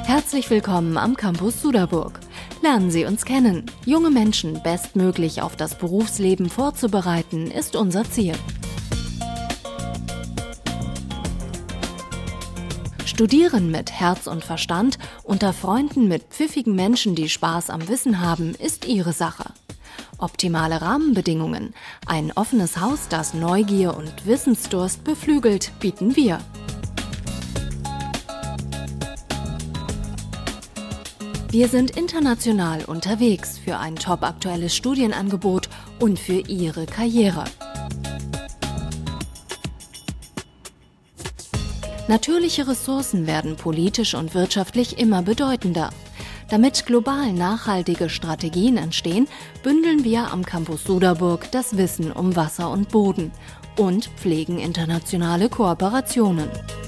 Herzlich willkommen am Campus Suderburg. Lernen Sie uns kennen. Junge Menschen bestmöglich auf das Berufsleben vorzubereiten, ist unser Ziel. Studieren mit Herz und Verstand, unter Freunden mit pfiffigen Menschen, die Spaß am Wissen haben, ist Ihre Sache. Optimale Rahmenbedingungen, ein offenes Haus, das Neugier und Wissensdurst beflügelt, bieten wir. Wir sind international unterwegs für ein topaktuelles Studienangebot und für Ihre Karriere. Natürliche Ressourcen werden politisch und wirtschaftlich immer bedeutender. Damit global nachhaltige Strategien entstehen, bündeln wir am Campus Suderburg das Wissen um Wasser und Boden und pflegen internationale Kooperationen.